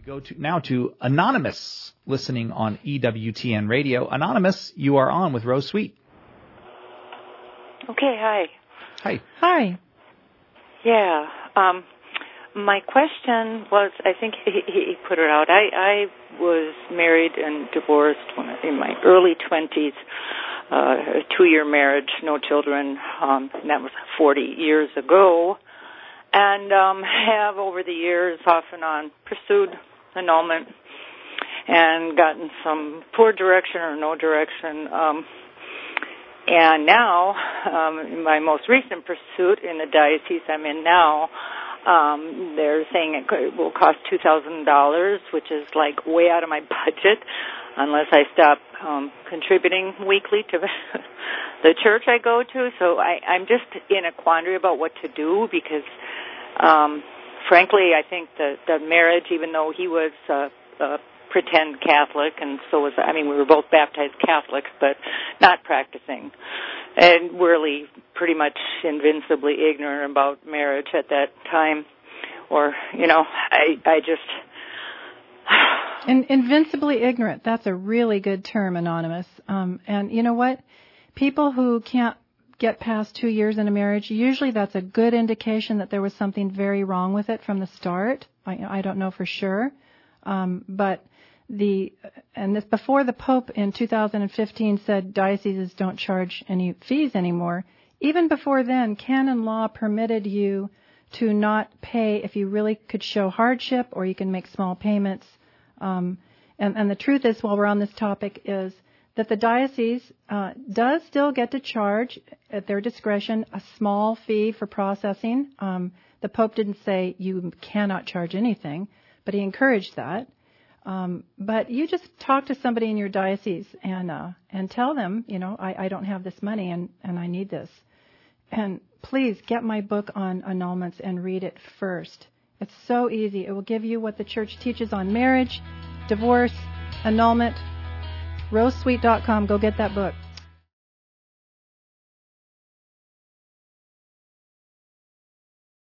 go to Anonymous, listening on EWTN Radio. Anonymous, you are on with Rose Sweet. Okay, hi. Hi. Hi. Yeah, my question was, I think he put it out. I was married and divorced in my early 20s, a 2-year marriage, no children, and that was 40 years ago. And have over the years off and on pursued annulment and gotten some poor direction or no direction. And now, in my most recent pursuit in the diocese I'm in now, they're saying it will cost $2,000, which is like way out of my budget, unless I stop contributing weekly to the church I go to. So I'm just in a quandary about what to do because, frankly, I think the marriage, even though he was pretend Catholic, and so was, we were both baptized Catholics, but not practicing, and really pretty much invincibly ignorant about marriage at that time, or, I just... Invincibly ignorant, that's a really good term, Anonymous. And you know what? People who can't get past 2 years in a marriage, usually that's a good indication that there was something very wrong with it from the start. I don't know for sure. But this before the Pope in 2015 said dioceses don't charge any fees anymore, even before then, canon law permitted you to not pay if you really could show hardship, or you can make small payments. And the truth is, while we're on this topic, is that the diocese does still get to charge at their discretion a small fee for processing. The Pope didn't say you cannot charge anything, but he encouraged that. But you just talk to somebody in your diocese and tell them, I don't have this money and I need this. And please get my book on annulments and read it first. It's so easy. It will give you what the church teaches on marriage, divorce, annulment. RoseSweet.com. Go get that book.